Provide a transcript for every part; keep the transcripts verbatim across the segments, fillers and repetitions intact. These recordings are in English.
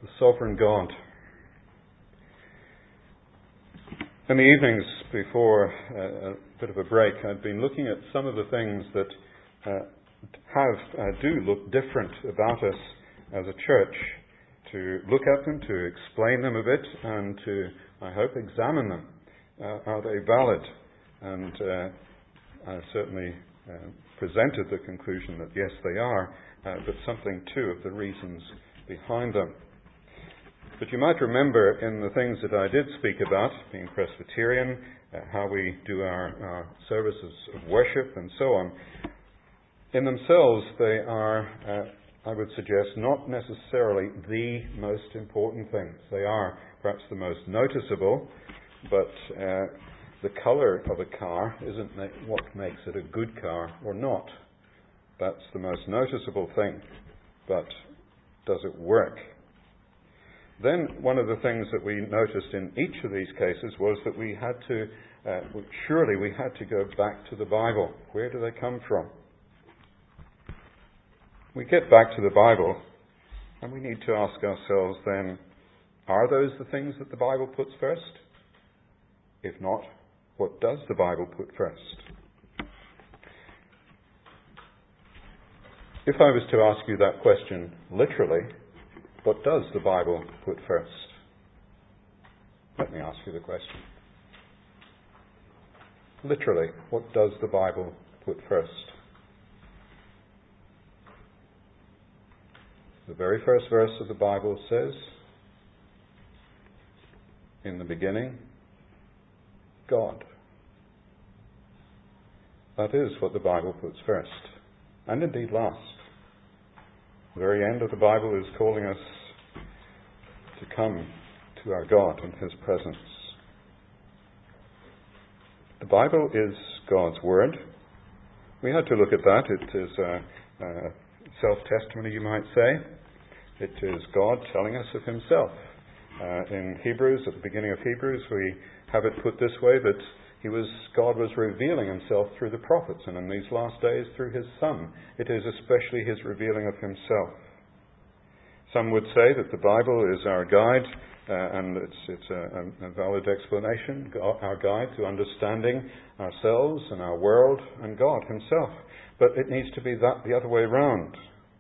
the sovereign God. In the evenings before uh, a bit of a break, I'd been looking at some of the things that uh, have uh, do look different about us as a church, to look at them, to explain them a bit, and to, I hope, examine them. Uh, are they valid? And uh, I certainly uh, presented the conclusion that yes, they are, uh, but something too of the reasons behind them. But you might remember in the things that I did speak about, being Presbyterian, uh, how we do our, our services of worship and so on, in themselves they are, uh, I would suggest, not necessarily the most important things. They are perhaps the most noticeable, but uh, the colour of a car isn't ma- what makes it a good car or not. That's the most noticeable thing. But does it work? Then one of the things that we noticed in each of these cases was that we had to, uh, surely we had to go back to the Bible. Where do they come from? We get back to the Bible, and we need to ask ourselves then, are those the things that the Bible puts first? If not, what does the Bible put first? If I was to ask you that question literally, what does the Bible put first? Let me ask you the question. Literally, what does the Bible put first? The very first verse of the Bible says, in the beginning, God. That is what the Bible puts first, and indeed last. The very end of the Bible is calling us to come to our God in His presence. The Bible is God's Word. We had to look at that. It is a, a self-testimony, you might say. It is God telling us of Himself. Uh, in Hebrews, at the beginning of Hebrews, we have it put this way, that He was, God was revealing Himself through the prophets, and in these last days through His Son. It is especially His revealing of Himself. Some would say that the Bible is our guide, uh, and it's, it's a, a valid explanation, our guide to understanding ourselves and our world and God Himself. But it needs to be that the other way round.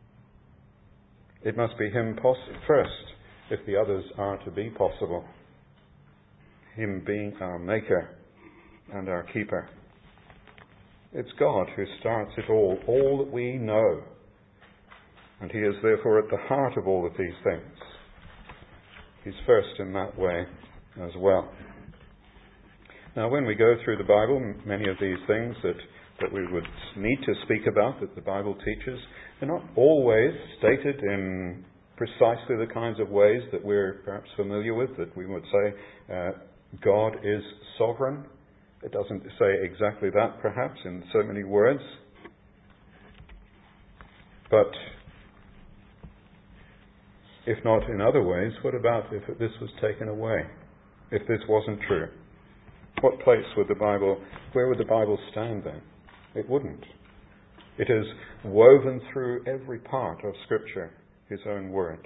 It must be Him pos- first, if the others are to be possible. Him being our Maker and our Keeper. It's God who starts it all, all that we know. And He is therefore at the heart of all of these things. He's first in that way as well. Now, when we go through the Bible, many of these things that, that we would need to speak about, that the Bible teaches, they're not always stated in precisely the kinds of ways that we're perhaps familiar with, that we would say uh, God is sovereign. It doesn't say exactly that, perhaps, in so many words. But if not in other ways, what about if this was taken away? If this wasn't true? What place would the Bible, where would the Bible stand then? It wouldn't. It is woven through every part of Scripture, His own Word.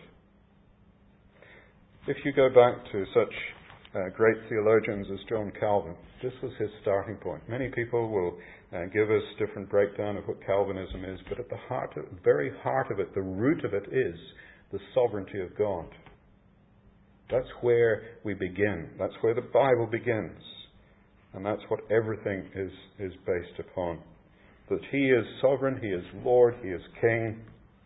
If you go back to such uh, great theologians as John Calvin, this was his starting point. Many people will uh, give us different breakdown of what Calvinism is, but at the heart, of, very heart of it, the root of it is the sovereignty of God. That's where we begin. That's where the Bible begins. And that's what everything is, is based upon. That He is sovereign, He is Lord, He is King.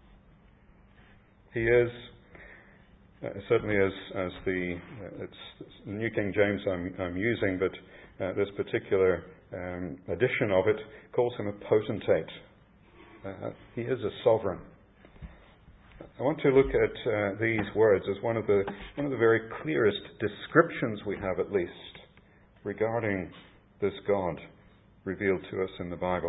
He is, uh, certainly as, as the, uh, it's, it's the New King James I'm, I'm using, but uh, this particular um, edition of it calls Him a potentate. Uh, he is a sovereign. I want to look at uh, these words as one of the one of the very clearest descriptions we have, at least, regarding this God revealed to us in the Bible.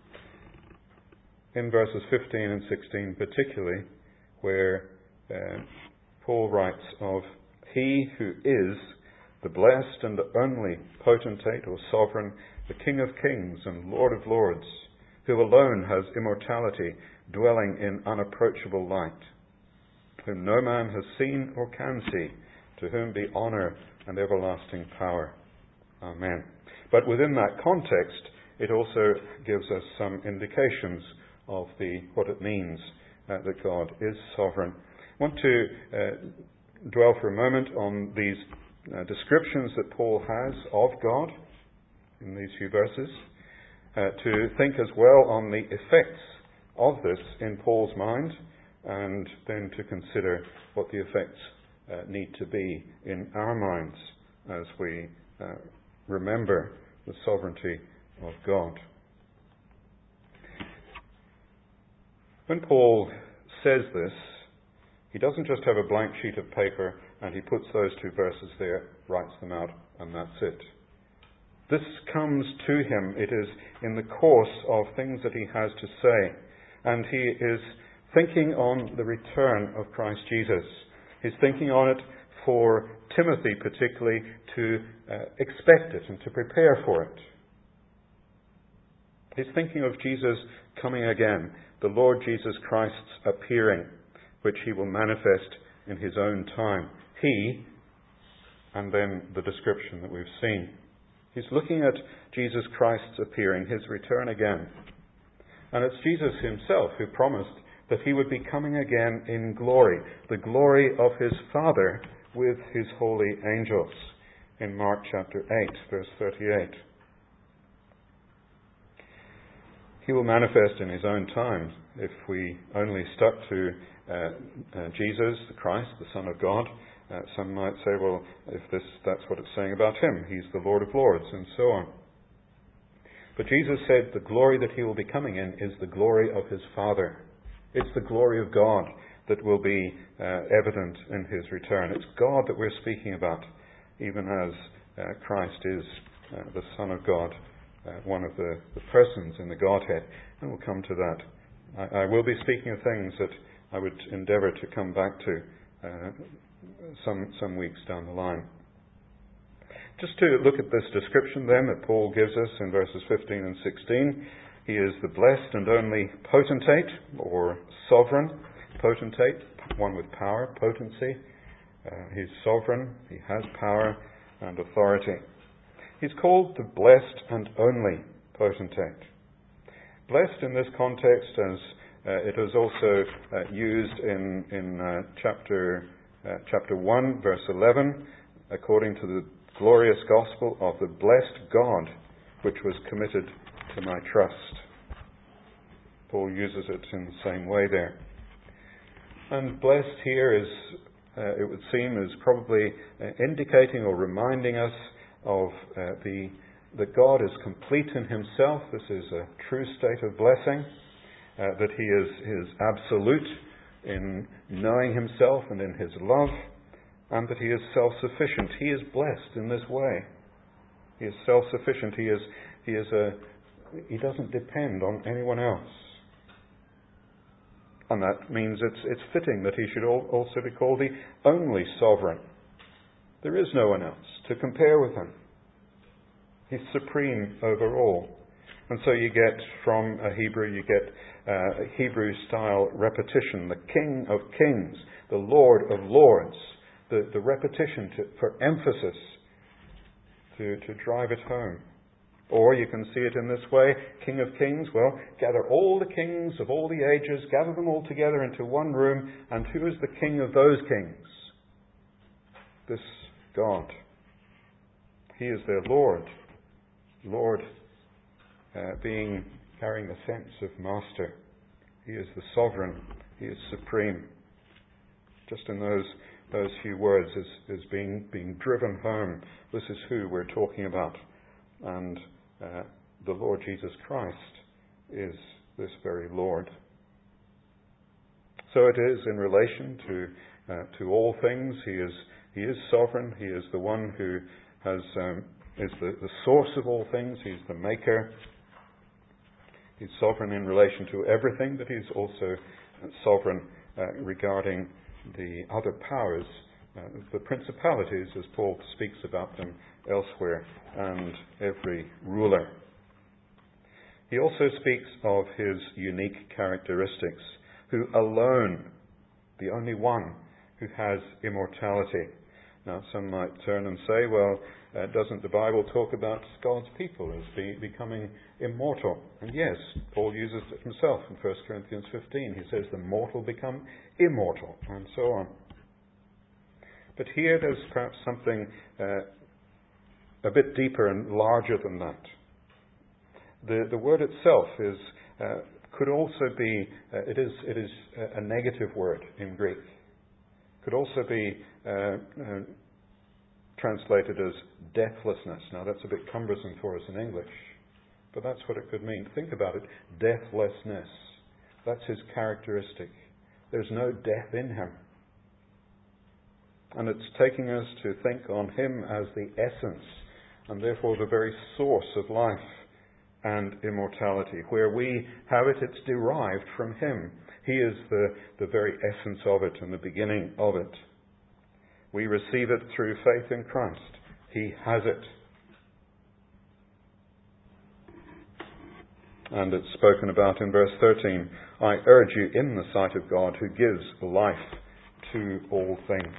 In verses fifteen and sixteen particularly, where uh, Paul writes of He who is the blessed and the only potentate or sovereign, the King of kings and Lord of lords, who alone has immortality, dwelling in unapproachable light, whom no man has seen or can see, to whom be honour and everlasting power. Amen. But within that context, it also gives us some indications of the what it means uh, that God is sovereign. I want to uh, dwell for a moment on these uh, descriptions that Paul has of God in these few verses, uh, to think as well on the effects of this in Paul's mind, and then to consider what the effects uh, need to be in our minds as we uh, remember the sovereignty of God. When Paul says this, he doesn't just have a blank sheet of paper and he puts those two verses there, writes them out, and that's it. This comes to him. It is in the course of things that he has to say. And he is thinking on the return of Christ Jesus. He's thinking on it for Timothy particularly to uh, expect it and to prepare for it. He's thinking of Jesus coming again, the Lord Jesus Christ's appearing, which he will manifest in his own time. He, and then the description that we've seen. He's looking at Jesus Christ's appearing, his return again. And it's Jesus himself who promised that he would be coming again in glory, the glory of his Father with his holy angels, in Mark chapter eight, verse thirty-eight. He will manifest in his own time. If we only stuck to uh, uh, Jesus, the Christ, the Son of God, uh, some might say, well, if this that's what it's saying about him, he's the Lord of Lords, and so on. But Jesus said the glory that he will be coming in is the glory of his Father. It's the glory of God that will be uh, evident in his return. It's God that we're speaking about, even as uh, Christ is uh, the Son of God, uh, one of the, the persons in the Godhead. And we'll come to that. I, I will be speaking of things that I would endeavour to come back to uh, some, some weeks down the line. Just to look at this description then that Paul gives us in verses fifteen and sixteen. He is the blessed and only potentate, or sovereign potentate, one with power, potency. Uh, he's sovereign, he has power and authority. He's called the blessed and only potentate. Blessed in this context, as uh, it is also uh, used in, in uh, chapter, uh, chapter one, verse eleven, according to the glorious gospel of the blessed God, which was committed to my trust. Paul uses it in the same way there. And blessed here is, uh, it would seem, is probably uh, indicating or reminding us of uh, the that God is complete in himself. This is a true state of blessing, uh, that he is, he is absolute in knowing himself and in his love, and that he is self-sufficient. He is blessed in this way. He is self-sufficient. He is, he is a, he doesn't depend on anyone else. And that means it's, it's fitting that he should also be called the only sovereign. There is no one else to compare with him. He's supreme over all. And so you get from a Hebrew, you get uh, a Hebrew-style repetition, the King of Kings, the Lord of Lords, the, the repetition to, for emphasis to, to drive it home. Or you can see it in this way, King of Kings, well, gather all the kings of all the ages, gather them all together into one room, and who is the king of those kings? This God. He is their Lord. Lord uh, being, carrying the sense of master. He is the sovereign. He is supreme. Just in those those few words is, is being, being driven home. This is who we're talking about. And uh, the Lord Jesus Christ is this very Lord. So it is in relation to uh, to all things. He is He is sovereign. He is the one who has um, is the, the source of all things. He's the maker. He's sovereign in relation to everything, but he's also sovereign uh, regarding the other powers, uh, the principalities, as Paul speaks about them elsewhere, and every ruler. He also speaks of his unique characteristics, who alone the only one who has immortality. Now, some might turn and say, well, uh, doesn't the Bible talk about God's people as be, becoming immortal? And yes, Paul uses it himself in First Corinthians fifteen. He says the mortal become immortal, and so on. But here there's perhaps something uh, a bit deeper and larger than that. The, the word itself is uh, could also be, uh, it is it is a negative word in Greek. Could also be uh, uh, translated as deathlessness. Now that's a bit cumbersome for us in English, but that's what it could mean. Think about it. Deathlessness. That's his characteristic. There's no death in him. And it's taking us to think on him as the essence and therefore the very source of life and immortality. Where we have it, it's derived from him. He is the, the very essence of it and the beginning of it. We receive it through faith in Christ. He has it. And it's spoken about in verse thirteen. I urge you in the sight of God who gives life to all things.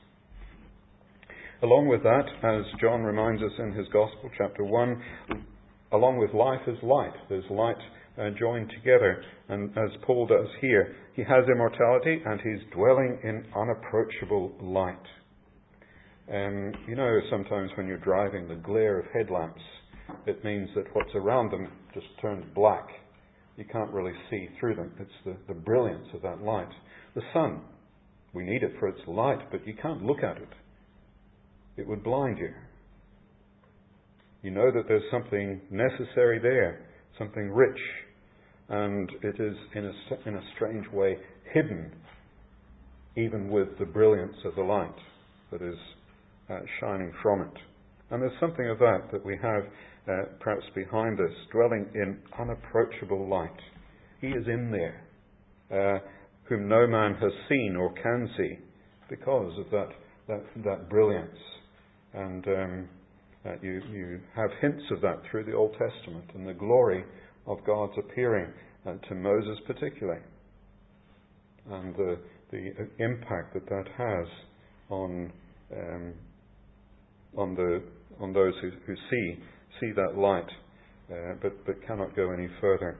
Along with that, as John reminds us in his Gospel, chapter one, along with life is light. There's light uh, joined together. And as Paul does here, he has immortality and he's dwelling in unapproachable light. Um, you know, sometimes when you're driving, the glare of headlamps, it means that what's around them just turns black. You can't really see through them. It's the, the brilliance of that light. The sun, we need it for its light, but you can't look at it. It would blind you. You know that there's something necessary there, something rich, and it is in a, in a strange way hidden, even with the brilliance of the light that is uh, shining from it. And there's something of that that we have uh, perhaps behind us, dwelling in unapproachable light. He is in there, uh, whom no man has seen or can see, because of that that, that brilliance. And um, uh, you, you have hints of that through the Old Testament and the glory of God's appearing uh, to Moses particularly, and the the impact that that has on um, on the on those who, who see see that light, uh, but but cannot go any further.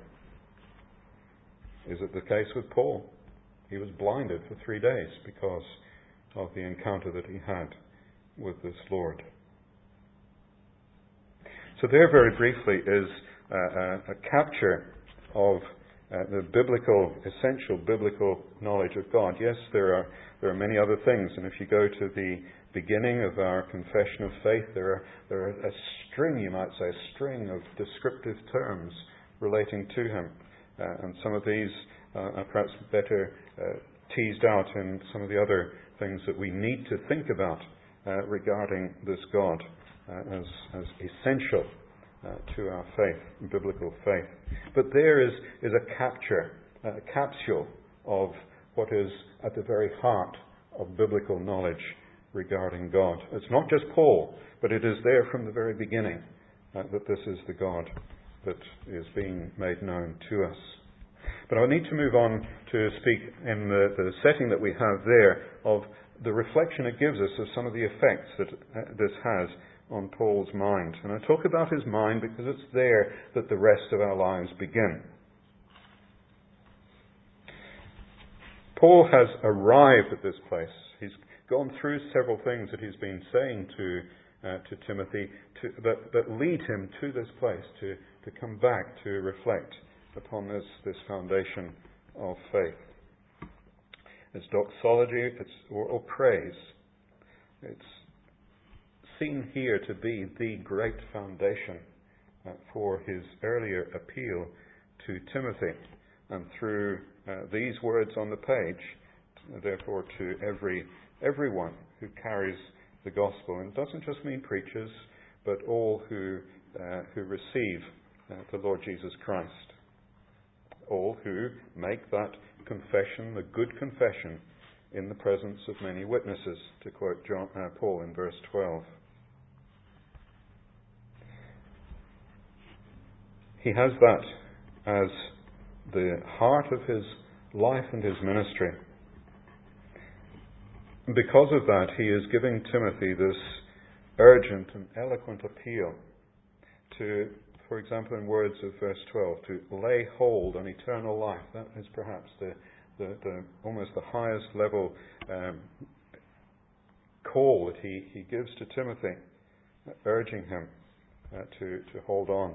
Is it the case with Paul? He was blinded for three days because of the encounter that he had with this Lord. So there, very briefly, is uh, a, a capture of uh, the biblical, essential biblical knowledge of God. Yes, there are there are many other things, and if you go to the beginning of our confession of faith, there are there are a string, you might say, a string of descriptive terms relating to Him, uh, and some of these uh, are perhaps better uh, teased out in some of the other things that we need to think about uh, regarding this God uh, as as essential uh, to our faith, biblical faith. But there is is a capture, a capsule of what is at the very heart of biblical knowledge regarding God. It's not just Paul, but it is there from the very beginning uh, that this is the God that is being made known to us. But I need to move on to speak in the, the setting that we have there of the reflection it gives us of some of the effects that uh, this has on Paul's mind. And I talk about his mind because it's there that the rest of our lives begin. Paul has arrived at this place. He's gone through several things that he's been saying to uh, to Timothy to, that, that lead him to this place, to, to come back to reflect upon this, this foundation of faith. It's doxology, it's or, or praise. It's seen here to be the great foundation uh, for his earlier appeal to Timothy. And through uh, these words on the page, therefore to every everyone who carries the gospel. And it doesn't just mean preachers, but all who uh, who receive uh, the Lord Jesus Christ. All who make that confession, the good confession, in the presence of many witnesses, to quote John, uh, Paul in verse twelve. He has that as the heart of his life and his ministry. Because of that, he is giving Timothy this urgent and eloquent appeal to, for example, in words of verse twelve, to lay hold on eternal life. That is perhaps the, the, the almost the highest level um, call that he, he gives to Timothy, urging him uh, to, to hold on.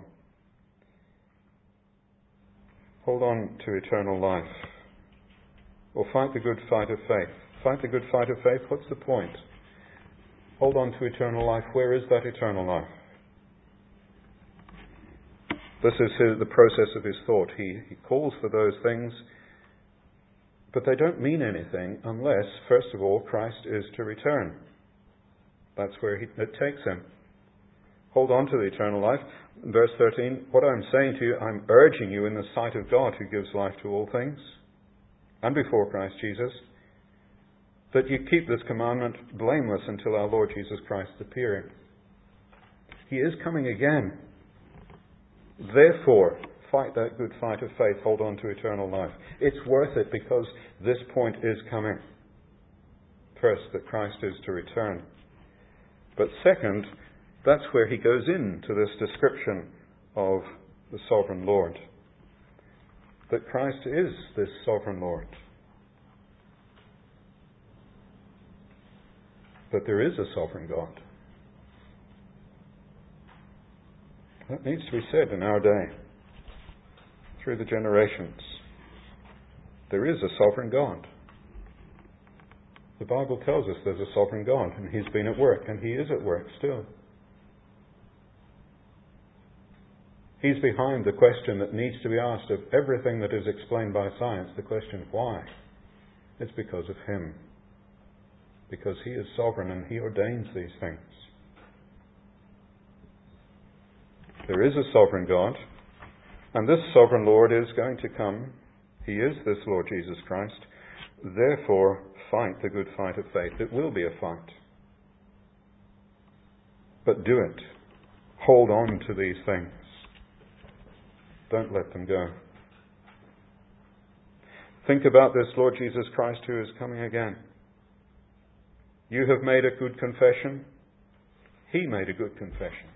Hold on to eternal life. Or fight the good fight of faith. Fight the good fight of faith, what's the point? Hold on to eternal life. Where is that eternal life? This is his, the process of his thought. He, he calls for those things, but they don't mean anything unless, first of all, Christ is to return. That's where he, it takes him. Hold on to the eternal life. Verse thirteen, what I'm saying to you, I'm urging you in the sight of God who gives life to all things, and before Christ Jesus, that you keep this commandment blameless until our Lord Jesus Christ's appearing. He is coming again. Therefore, fight that good fight of faith, hold on to eternal life. It's worth it because this point is coming. First, that Christ is to return. But second, that's where he goes into this description of the sovereign Lord. That Christ is this sovereign Lord. That there is a sovereign God. That needs to be said in our day, through the generations. There is a sovereign God. The Bible tells us there's a sovereign God, and He's been at work, and He is at work still. He's behind the question that needs to be asked of everything that is explained by science, the question, why? It's because of Him. Because He is sovereign and He ordains these things. There is a sovereign God, and this sovereign Lord is going to come. He is this Lord Jesus Christ. Therefore, fight the good fight of faith. It will be a fight. But do it. Hold on to these things. Don't let them go. Think about this Lord Jesus Christ who is coming again. You have made a good confession. He made a good confession.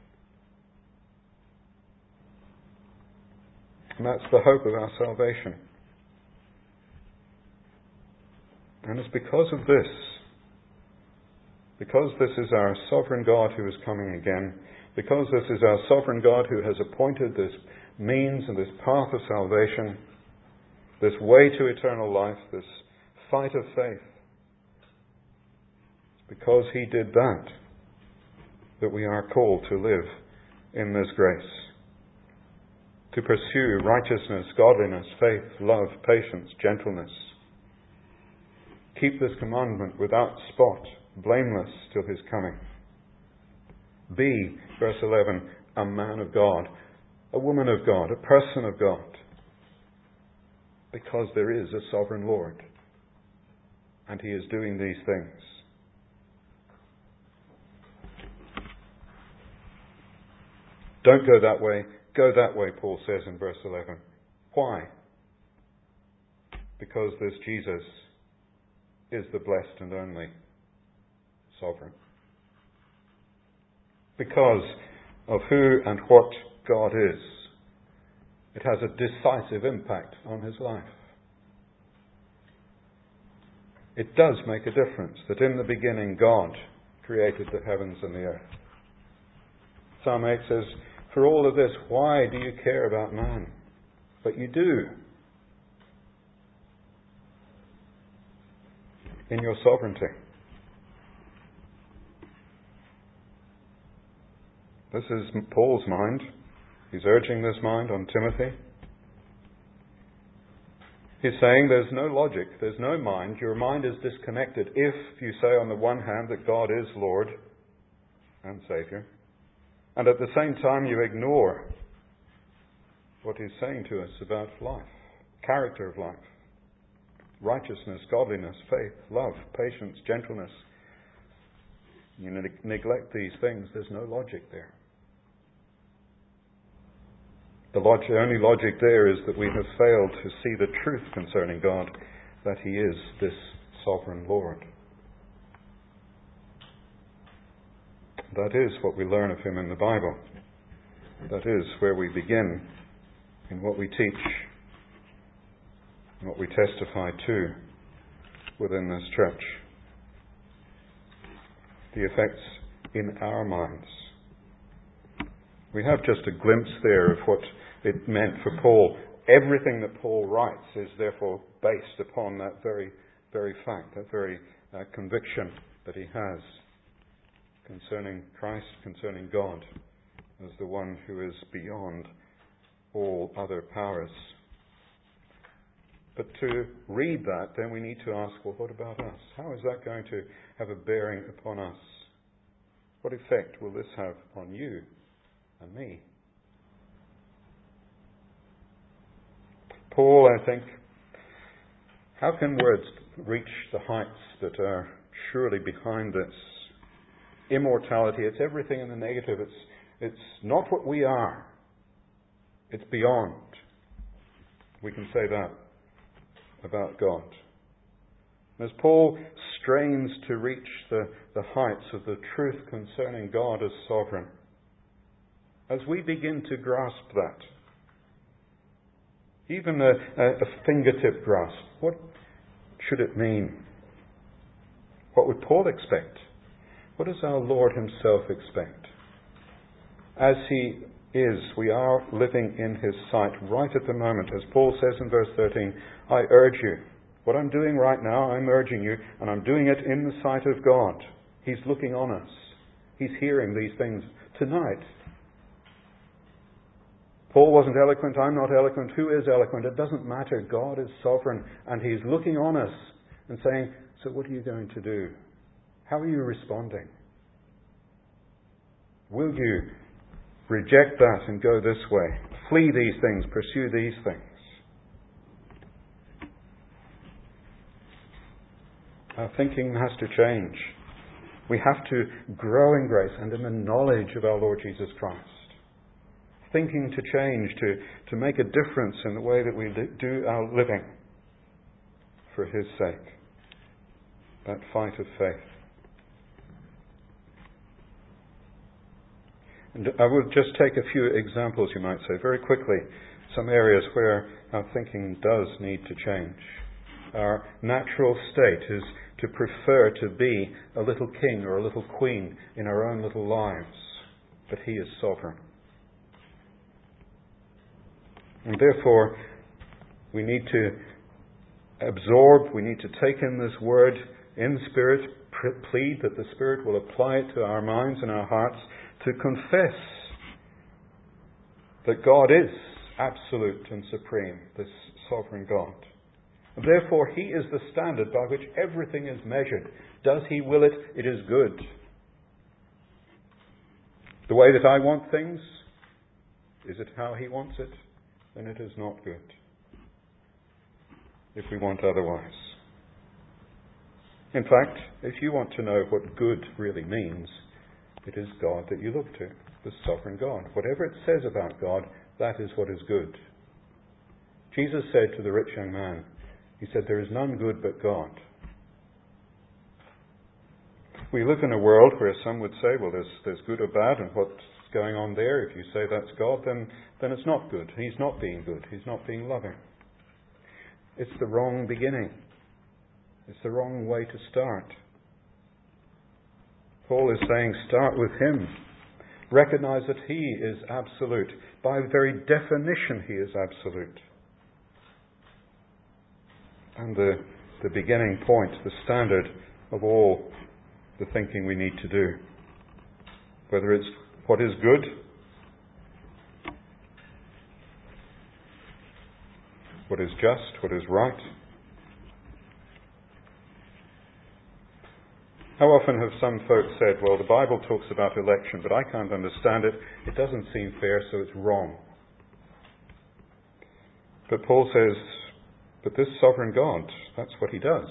And that's the hope of our salvation. And it's because of this, because this is our sovereign God who is coming again, because this is our sovereign God who has appointed this means and this path of salvation, this way to eternal life, this fight of faith, it's because He did that, that we are called to live in this grace. To pursue righteousness, godliness, faith, love, patience, gentleness. Keep this commandment without spot, blameless till His coming. Be, verse eleven, a man of God, a woman of God, a person of God. Because there is a sovereign Lord. And He is doing these things. Don't go that way. Go that way, Paul says in verse eleven. Why? Because this Jesus is the blessed and only sovereign. Because of who and what God is. It has a decisive impact on his life. It does make a difference that in the beginning God created the heavens and the earth. Psalm eight says, for all of this, why do you care about man? But you do. In your sovereignty. This is Paul's mind. He's urging this mind on Timothy. He's saying there's no logic, there's no mind. Your mind is disconnected if you say on the one hand that God is Lord and Saviour, and at the same time you ignore what He's saying to us about life, character of life, righteousness, godliness, faith, love, patience, gentleness. You ne- neglect these things, there's no logic there. The, log- the only logic there is that we have failed to see the truth concerning God, that He is this sovereign Lord. that is what we learn of him in the Bible. That is where we begin in what we teach and what we testify to within this church. The effects in our minds. We have just a glimpse there of what it meant for Paul. Everything that Paul writes is therefore based upon that very, very fact, that very uh, conviction that he has concerning Christ, concerning God, as the one who is beyond all other powers. But to read that, then we need to ask, well, what about us? How is that going to have a bearing upon us? What effect will this have on you and me? Paul, I think, how can words reach the heights that are surely behind this? Immortality, it's everything in the negative. It's, it's not what we are. It's beyond. We can say that about God. As Paul strains to reach the, the heights of the truth concerning God as sovereign, as we begin to grasp that, even a, a, a fingertip grasp, what should it mean? What would Paul expect? What does our Lord himself expect? As he is, we are living in his sight right at the moment. As Paul says in verse thirteen, I urge you. What I'm doing right now, I'm urging you, and I'm doing it in the sight of God. He's looking on us. He's hearing these things tonight. Paul wasn't eloquent, I'm not eloquent. Who is eloquent? It doesn't matter. God is sovereign, and he's looking on us and saying, so what are you going to do? How are you responding? Will you reject that and go this way? Flee these things, pursue these things. Our thinking has to change. We have to grow in grace and in the knowledge of our Lord Jesus Christ. Thinking to change, to, to make a difference in the way that we do our living for his sake. That fight of faith. And I will just take a few examples, you might say, very quickly. Some areas where our thinking does need to change. Our natural state is to prefer to be a little king or a little queen in our own little lives. But he is sovereign. And therefore, we need to absorb, we need to take in this word in spirit, plead that the Spirit will apply it to our minds and our hearts, to confess that God is absolute and supreme, this sovereign God. And therefore, he is the standard by which everything is measured. Does he will it? It is good. The way that I want things, is it how he wants it? Then it is not good. If we want otherwise. In fact, if you want to know what good really means, it is God that you look to, the sovereign God. Whatever it says about God, that is what is good. Jesus said to the rich young man, he said, there is none good but God. We live in a world where some would say, well, there's, there's good or bad, and what's going on there, if you say that's God, then, then it's not good. He's not being good. He's not being loving. It's the wrong beginning. It's the wrong way to start. Paul is saying, start with him. Recognize that he is absolute. By very definition, he is absolute. And the, the beginning point, the standard of all the thinking we need to do. Whether it's what is good, what is just, what is right. How often have some folks said, well, the Bible talks about election, but I can't understand it. It doesn't seem fair, so it's wrong. But Paul says, but this sovereign God, that's what he does.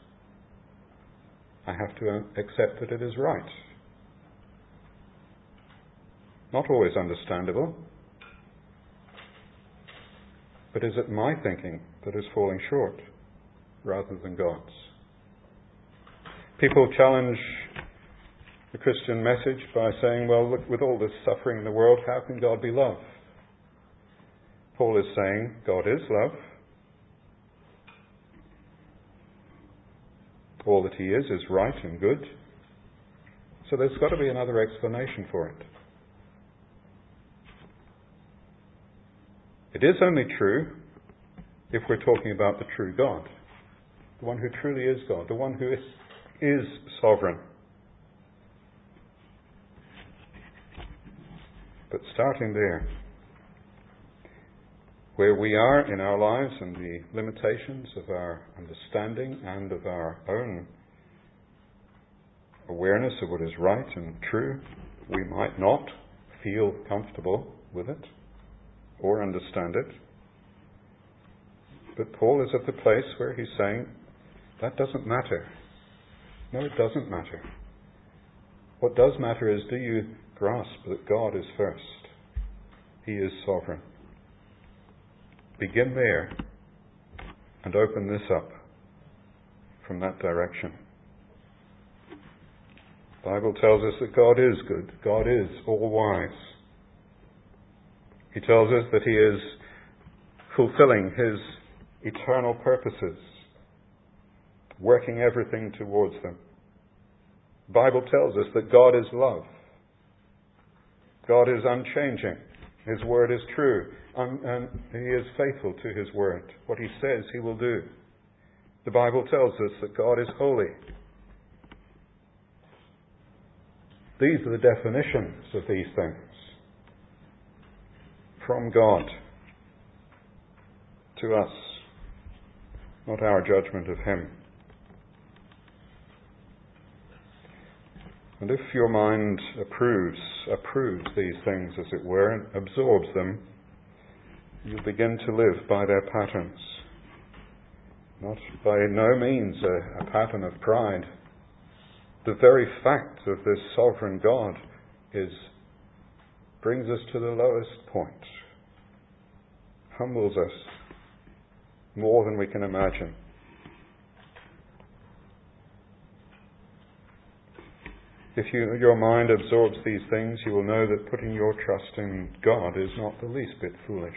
I have to accept that it is right. Not always understandable. But is it my thinking that is falling short rather than God's? People challenge the Christian message by saying, well, look, with all this suffering in the world, how can God be love? Paul is saying God is love. All that he is is right and good. So there's got to be another explanation for it. It is only true if we're talking about the true God, the one who truly is God, the one who is, is sovereign. But starting there, where we are in our lives and the limitations of our understanding and of our own awareness of what is right and true, we might not feel comfortable with it or understand it. But Paul is at the place where he's saying, that doesn't matter. No, it doesn't matter. What does matter is, do you grasp that God is first? He is sovereign. Begin there and open this up from that direction. The Bible tells us that God is good. God is all-wise. He tells us that He is fulfilling His eternal purposes, working everything towards them. The Bible tells us that God is love. God is unchanging. His word is true. Um, and He is faithful to His word. What He says, He will do. The Bible tells us that God is holy. These are the definitions of these things from God to us, not our judgment of Him. And if your mind approves, approves these things, as it were, and absorbs them, you begin to live by their patterns. Not by no means a, a pattern of pride. The very fact of this sovereign God is brings us to the lowest point, humbles us more than we can imagine. If you, your mind absorbs these things, you will know that putting your trust in God is not the least bit foolish.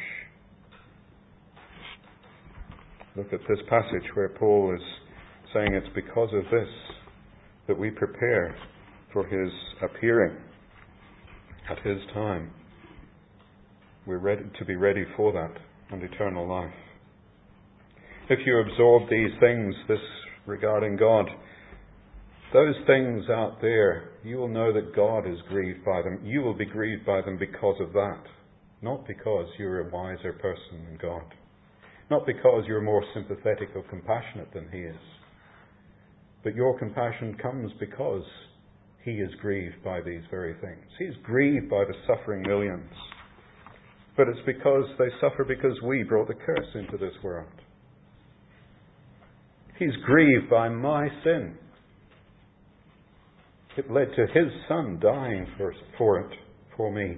Look at this passage where Paul is saying it's because of this that we prepare for His appearing at His time. We're ready to be ready for that and eternal life. If you absorb these things, this regarding God, those things out there, you will know that God is grieved by them. You will be grieved by them because of that. Not because you're a wiser person than God. Not because you're more sympathetic or compassionate than He is. But your compassion comes because He is grieved by these very things. He's grieved by the suffering millions. But it's because they suffer because we brought the curse into this world. He's grieved by my sin. It led to His Son dying for, for it, for me.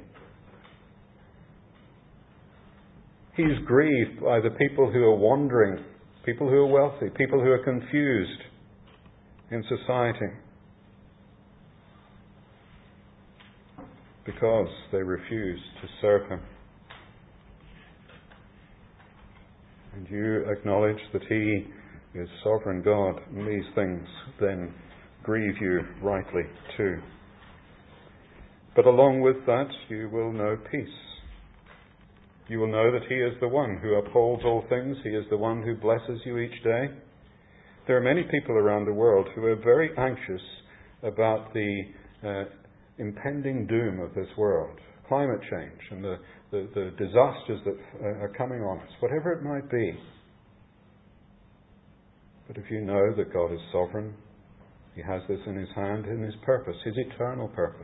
He's grieved by the people who are wandering, people who are wealthy, people who are confused in society because they refuse to serve Him. And you acknowledge that He is sovereign God, and these things then grieve you rightly too. But along with that, you will know peace. You will know that He is the one who upholds all things. He is the one who blesses you each day. There are many people around the world who are very anxious about the uh, impending doom of this world, climate change and the, the, the disasters that uh, are coming on us, whatever it might be. But if you know that God is sovereign, He has this in His hand, in His purpose, His eternal purpose.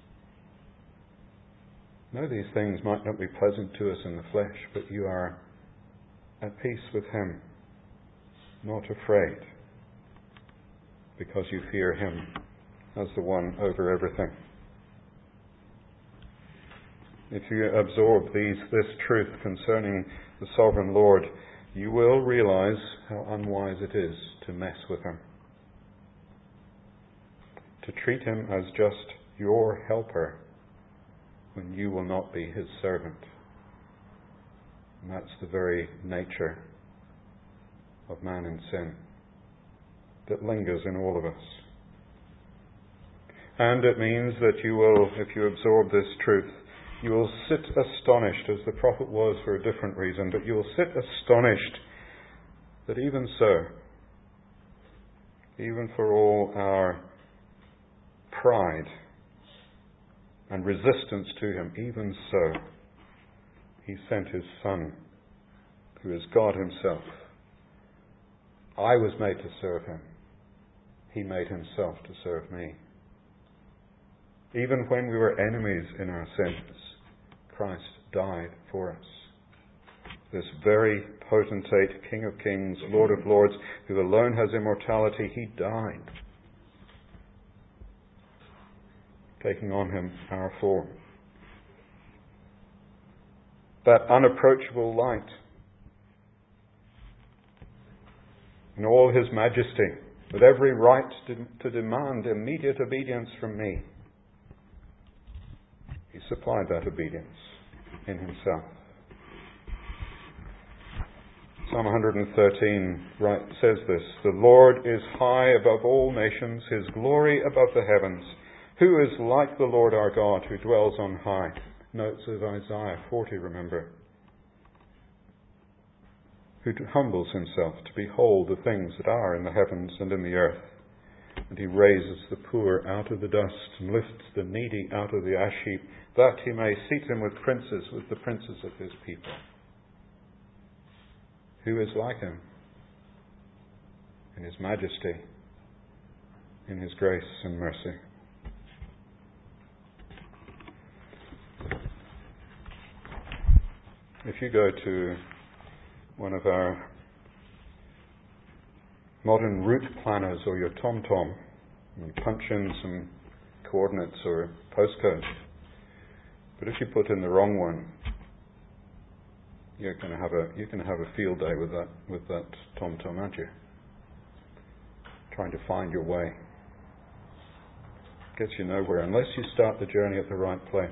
No, these things might not be pleasant to us in the flesh, but you are at peace with Him, not afraid, because you fear Him as the one over everything. If you absorb these, this truth concerning the sovereign Lord, you will realize how unwise it is to mess with Him. to treat him as just your helper when you will not be his servant. And that's the very nature of man in sin that lingers in all of us. And it means that you will, if you absorb this truth, you will sit astonished, as the prophet was for a different reason, but you will sit astonished that even so, even for all our pride and resistance to him, even so, he sent his Son, who is God himself. I was made to serve him. He made himself to serve me. Even when we were enemies in our sins, Christ died for us. This very potentate King of Kings, Lord of Lords, who alone has immortality, he died, taking on him our form. That unapproachable light, in all his majesty, with every right to, to demand immediate obedience from me, he supplied that obedience in himself. Psalm one thirteen right, says this, "The Lord is high above all nations, his glory above the heavens. Who is like the Lord our God, who dwells on high?" Notes of Isaiah forty, remember. Who humbles himself to behold the things that are in the heavens and in the earth. And he raises the poor out of the dust and lifts the needy out of the ash heap, that he may seat him with princes, with the princes of his people. Who is like him in his majesty, in his grace and mercy? If you go to one of our modern route planners or your TomTom and punch in some coordinates or postcodes, but if you put in the wrong one, you're going to have a you're going to have a field day with that with that TomTom, aren't you? Trying to find your way gets you nowhere unless you start the journey at the right place.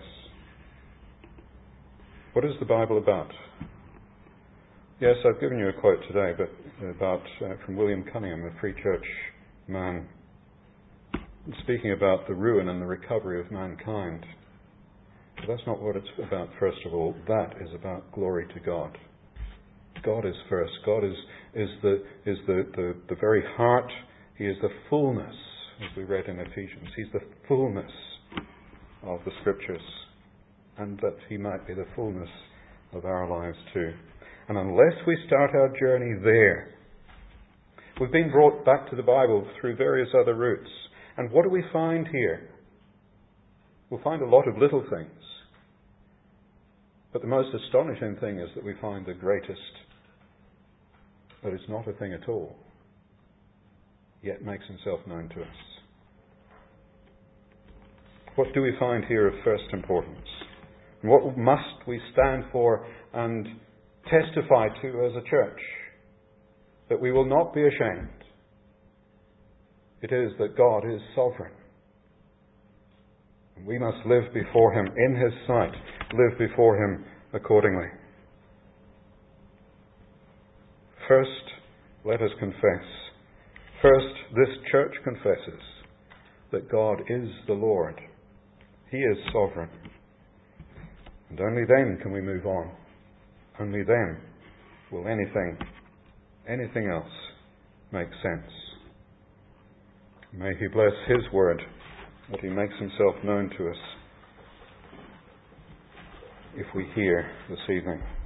What is the Bible about? Yes, I've given you a quote today, but about uh, from William Cunningham, a Free Church man, speaking about the ruin and the recovery of mankind. But that's not what it's about, first of all. That is about glory to God. God is first. God is is the is the, the, the very heart. He is the fullness, as we read in Ephesians. He's the fullness of the Scriptures, and that he might be the fullness of our lives too. And unless we start our journey there, we've been brought back to the Bible through various other routes. And what do we find here? We'll find a lot of little things. But the most astonishing thing is that we find the greatest, that is not a thing at all, yet makes himself known to us. What do we find here of first importance? And what must we stand for and testify to as a church? That we will not be ashamed. It is that God is sovereign. And we must live before him in his sight, live before him accordingly. First, let us confess. First, this church confesses that God is the Lord. He is sovereign. And only then can we move on. Only then will anything, anything else make sense. May he bless his word, that he makes himself known to us if we hear this evening.